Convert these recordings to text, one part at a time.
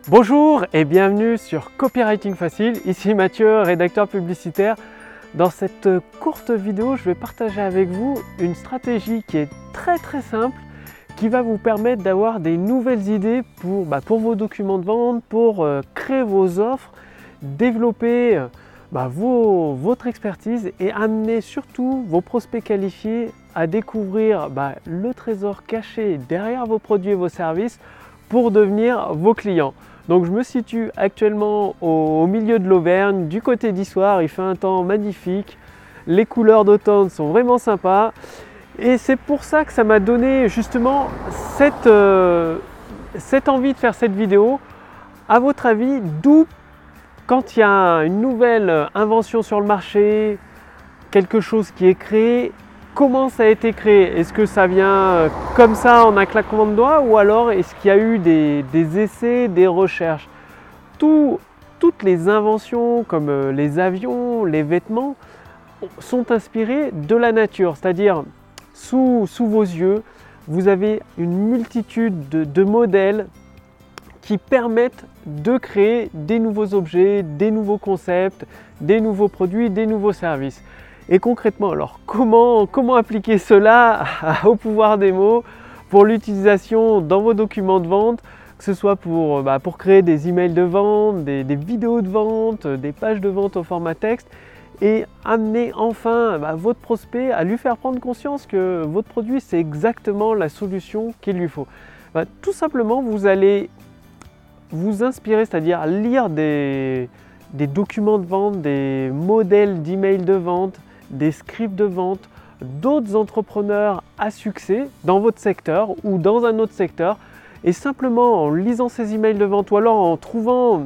Bonjour et bienvenue sur Copywriting Facile, ici Mathieu, rédacteur publicitaire. Dans cette courte vidéo, je vais partager avec vous une stratégie qui est très simple, qui va vous permettre d'avoir des nouvelles idées pour vos documents de vente, pour créer vos offres, développer votre expertise et amener surtout vos prospects qualifiés à découvrir le trésor caché derrière vos produits et vos services pour devenir vos clients. Donc je me situe actuellement au milieu de l'Auvergne, du côté d'Issoire. Il fait un temps magnifique, les couleurs d'automne sont vraiment sympas et c'est pour ça que ça m'a donné justement cette envie de faire cette vidéo. À votre avis, d'où, quand il y a une nouvelle invention sur le marché, quelque chose qui est créé, comment ça a été créé? Est-ce que ça vient comme ça en un claquement de doigts ou alors est-ce qu'il y a eu des essais, des recherches? Toutes les inventions comme les avions, les vêtements sont inspirées de la nature, c'est-à-dire sous vos yeux, vous avez une multitude de modèles qui permettent de créer des nouveaux objets, des nouveaux concepts, des nouveaux produits, des nouveaux services. Et concrètement, alors comment appliquer cela au pouvoir des mots pour l'utilisation dans vos documents de vente, que ce soit pour créer des emails de vente, des vidéos de vente, des pages de vente au format texte et amener enfin votre prospect à lui faire prendre conscience que votre produit c'est exactement la solution qu'il lui faut. Tout simplement, vous allez vous inspirer, c'est-à-dire lire des documents de vente, des modèles d'emails de vente, des scripts de vente, d'autres entrepreneurs à succès dans votre secteur ou dans un autre secteur, et simplement en lisant ces emails de vente ou alors en trouvant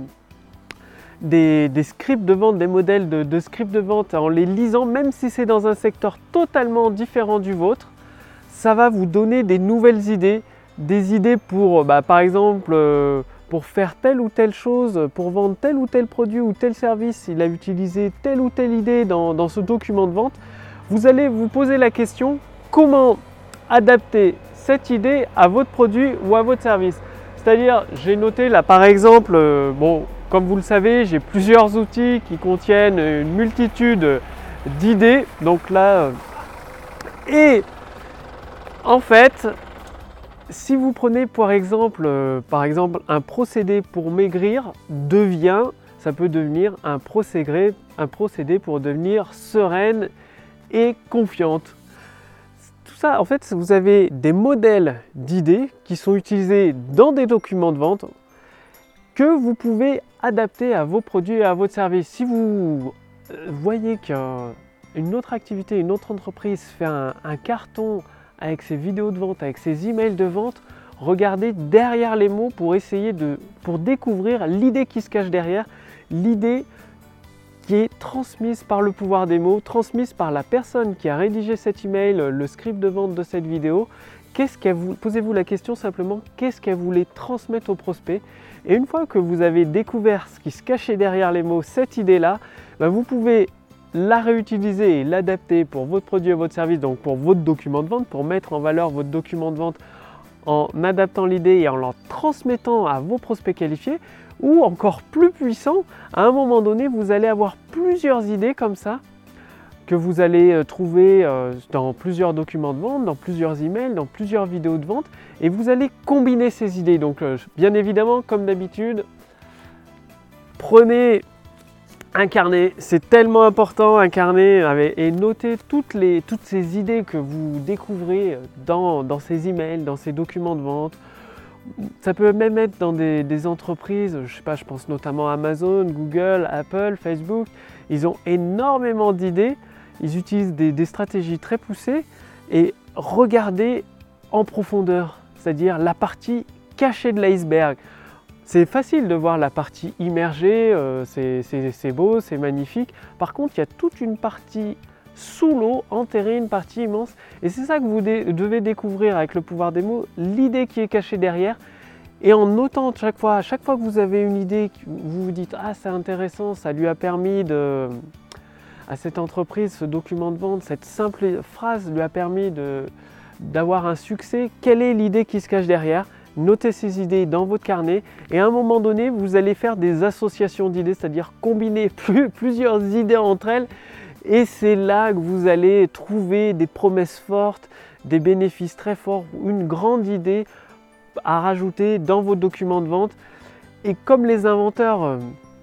des scripts de vente, des modèles de scripts de vente, en les lisant, même si c'est dans un secteur totalement différent du vôtre, ça va vous donner des nouvelles idées, des idées pour par exemple pour faire telle ou telle chose, pour vendre tel ou tel produit ou tel service, il a utilisé telle ou telle idée dans ce document de vente. Vous allez vous poser la question, comment adapter cette idée à votre produit ou à votre service? C'est-à-dire, j'ai noté là par exemple, comme vous le savez, j'ai plusieurs outils qui contiennent une multitude d'idées. Donc là, et en fait, si vous prenez par exemple un procédé pour maigrir, ça peut devenir un procédé pour devenir sereine et confiante. Tout ça, en fait, vous avez des modèles d'idées qui sont utilisés dans des documents de vente que vous pouvez adapter à vos produits et à votre service. Si vous voyez qu'une autre activité, une autre entreprise fait un carton avec ses vidéos de vente, avec ses emails de vente, regardez derrière les mots pour découvrir l'idée qui se cache derrière, l'idée qui est transmise par le pouvoir des mots, transmise par la personne qui a rédigé cet email, le script de vente de cette vidéo. Posez-vous la question simplement, qu'est-ce qu'elle voulait transmettre au prospect? Et une fois que vous avez découvert ce qui se cachait derrière les mots, cette idée-là, vous pouvez la réutiliser et l'adapter pour votre produit et votre service, donc pour votre document de vente, pour mettre en valeur votre document de vente en adaptant l'idée et en la transmettant à vos prospects qualifiés, ou encore plus puissant, à un moment donné, vous allez avoir plusieurs idées comme ça que vous allez trouver dans plusieurs documents de vente, dans plusieurs emails, dans plusieurs vidéos de vente, et vous allez combiner ces idées. Donc bien évidemment, comme d'habitude, prenez un carnet, c'est tellement important, un carnet, et notez toutes ces idées que vous découvrez dans ces emails, dans ces documents de vente. Ça peut même être dans des entreprises, je pense notamment à Amazon, Google, Apple, Facebook. Ils ont énormément d'idées, ils utilisent des stratégies très poussées, et regardez en profondeur, c'est-à-dire la partie cachée de l'iceberg. C'est facile de voir la partie immergée, c'est beau, c'est magnifique. Par contre, il y a toute une partie sous l'eau, enterrée, une partie immense. Et c'est ça que vous devez découvrir avec le pouvoir des mots, l'idée qui est cachée derrière. Et en notant à chaque fois que vous avez une idée, vous vous dites « Ah, c'est intéressant, ça lui a permis à cette entreprise, ce document de vente, cette simple phrase lui a permis d'avoir un succès. Quelle est l'idée qui se cache derrière ?» notez ces idées dans votre carnet et à un moment donné, vous allez faire des associations d'idées, c'est-à-dire combiner plusieurs idées entre elles et c'est là que vous allez trouver des promesses fortes, des bénéfices très forts, une grande idée à rajouter dans vos documents de vente. Et comme les inventeurs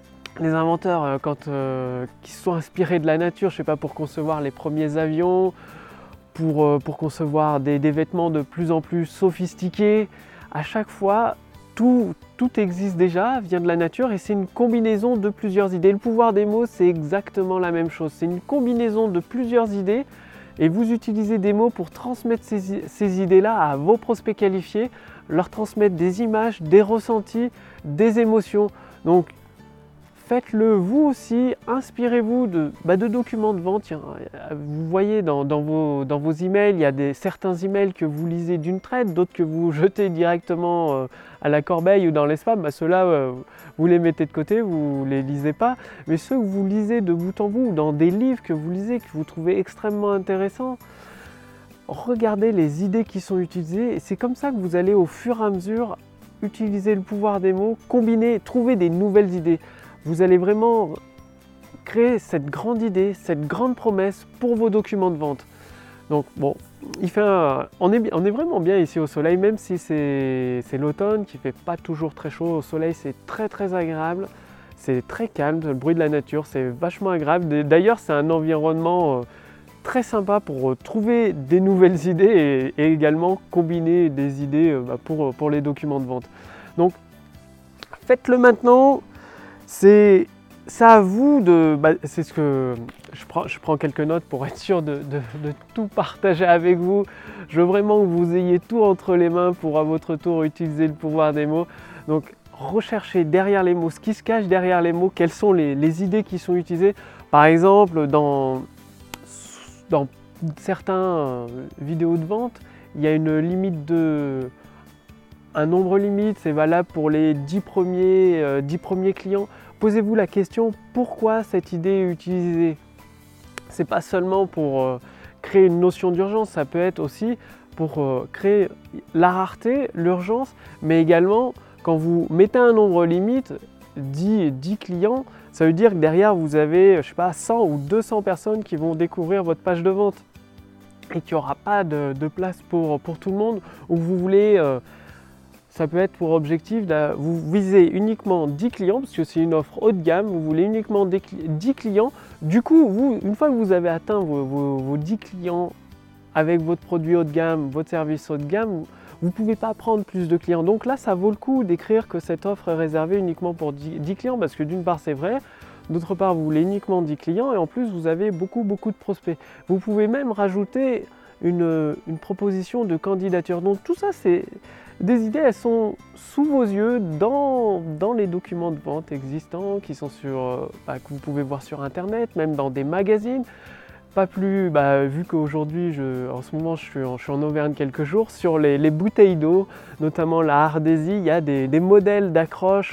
qui se sont inspirés de la nature, je sais pas, pour concevoir les premiers avions, pour concevoir des vêtements de plus en plus sophistiqués, à chaque fois, tout existe déjà, vient de la nature et c'est une combinaison de plusieurs idées. Le pouvoir des mots, c'est exactement la même chose. C'est une combinaison de plusieurs idées et vous utilisez des mots pour transmettre ces idées-là à vos prospects qualifiés, leur transmettre des images, des ressentis, des émotions. Donc, faites-le vous aussi, inspirez-vous de documents de vente. Vous voyez dans vos emails, il y a certains emails que vous lisez d'une traite, d'autres que vous jetez directement à la corbeille ou dans les spams. Ceux-là, vous les mettez de côté, vous ne les lisez pas. Mais ceux que vous lisez de bout en bout, ou dans des livres que vous lisez, que vous trouvez extrêmement intéressants, regardez les idées qui sont utilisées. Et c'est comme ça que vous allez au fur et à mesure utiliser le pouvoir des mots, combiner, trouver des nouvelles idées. Vous allez vraiment créer cette grande idée, cette grande promesse pour vos documents de vente. Donc bon, on est vraiment bien ici au soleil, même si c'est l'automne qui ne fait pas toujours très chaud. Au soleil, c'est très agréable, c'est très calme, le bruit de la nature, c'est vachement agréable. D'ailleurs, c'est un environnement très sympa pour trouver des nouvelles idées et également combiner des idées pour les documents de vente. Donc, faites-le maintenant. C'est à vous de... c'est ce que je prends quelques notes pour être sûr de tout partager avec vous. Je veux vraiment que vous ayez tout entre les mains pour à votre tour utiliser le pouvoir des mots. Donc recherchez derrière les mots, ce qui se cache derrière les mots, quelles sont les idées qui sont utilisées. Par exemple, dans certains vidéos de vente, il y a une limite un nombre limite, c'est valable pour les 10 premiers clients. Posez-vous la question, pourquoi cette idée est utilisée? C'est pas seulement pour créer une notion d'urgence, ça peut être aussi pour créer la rareté, l'urgence, mais également quand vous mettez un nombre limite, 10 clients, ça veut dire que derrière vous avez, je sais pas, 100 ou 200 personnes qui vont découvrir votre page de vente et qu'il n'y aura pas de place pour tout le monde, ou vous voulez... ça peut être pour objectif, vous visez uniquement 10 clients, parce que c'est une offre haut de gamme, vous voulez uniquement 10 clients. Du coup, une fois que vous avez atteint vos 10 clients avec votre produit haut de gamme, votre service haut de gamme, vous ne pouvez pas prendre plus de clients. Donc là, ça vaut le coup d'écrire que cette offre est réservée uniquement pour 10 clients, parce que d'une part, c'est vrai, d'autre part, vous voulez uniquement 10 clients, et en plus, vous avez beaucoup de prospects. Vous pouvez même rajouter une proposition de candidature. Donc tout ça, c'est... des idées, elles sont sous vos yeux dans les documents de vente existants qui sont que vous pouvez voir sur internet, même dans des magazines. Pas plus, vu qu'aujourd'hui, en ce moment, je suis en Auvergne quelques jours, sur les bouteilles d'eau, notamment la Ardésie, il y a des modèles d'accroche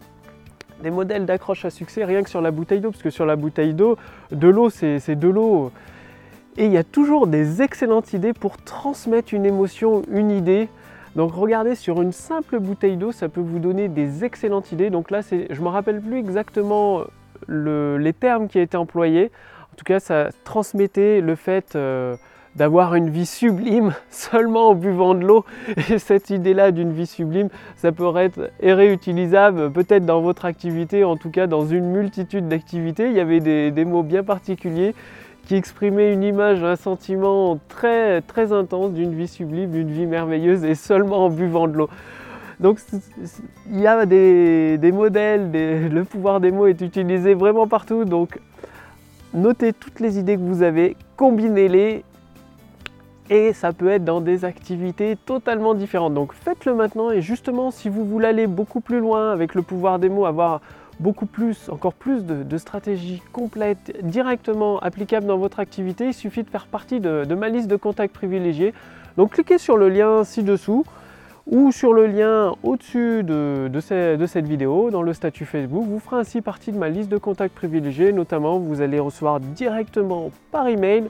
à succès rien que sur la bouteille d'eau, parce que sur la bouteille d'eau, de l'eau, c'est de l'eau. Et il y a toujours des excellentes idées pour transmettre une émotion, une idée. Donc regardez, sur une simple bouteille d'eau, ça peut vous donner des excellentes idées. Donc là, je ne me rappelle plus exactement les termes qui ont été employés. En tout cas, ça transmettait le fait d'avoir une vie sublime seulement en buvant de l'eau. Et cette idée-là d'une vie sublime, ça pourrait être réutilisable peut-être dans votre activité, en tout cas dans une multitude d'activités. Il y avait des mots bien particuliers qui exprimait une image, un sentiment très intense d'une vie sublime, d'une vie merveilleuse et seulement en buvant de l'eau. Donc il y a des modèles, le pouvoir des mots est utilisé vraiment partout. Donc notez toutes les idées que vous avez, combinez-les et ça peut être dans des activités totalement différentes. Donc faites-le maintenant et justement si vous voulez aller beaucoup plus loin avec le pouvoir des mots, avoir encore plus de stratégies complètes directement applicables dans votre activité, il suffit de faire partie de ma liste de contacts privilégiés. Donc cliquez sur le lien ci-dessous ou sur le lien au-dessus de cette vidéo dans le statut Facebook. Vous ferez ainsi partie de ma liste de contacts privilégiés. Notamment, vous allez recevoir directement par email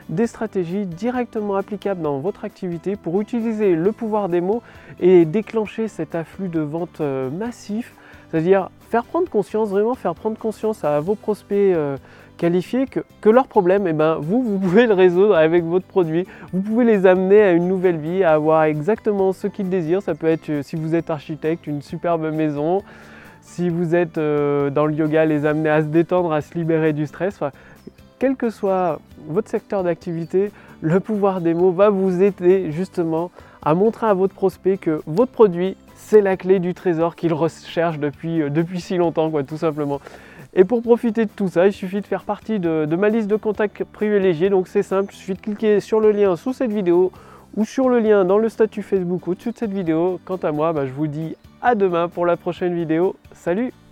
des stratégies directement applicables dans votre activité pour utiliser le pouvoir des mots et déclencher cet afflux de ventes massif. C'est-à-dire faire prendre conscience, vraiment faire prendre conscience à vos prospects qualifiés que leur problème, eh ben, vous pouvez le résoudre avec votre produit. Vous pouvez les amener à une nouvelle vie, à avoir exactement ce qu'ils désirent. Ça peut être, si vous êtes architecte, une superbe maison. Si vous êtes dans le yoga, les amener à se détendre, à se libérer du stress. Enfin, quel que soit votre secteur d'activité, le pouvoir des mots va vous aider justement à montrer à votre prospect que votre produit, c'est la clé du trésor qu'il recherche depuis si longtemps, quoi, tout simplement. Et pour profiter de tout ça, il suffit de faire partie de ma liste de contacts privilégiés. Donc c'est simple, il suffit de cliquer sur le lien sous cette vidéo ou sur le lien dans le statut Facebook au-dessus de cette vidéo. Quant à moi, je vous dis à demain pour la prochaine vidéo. Salut!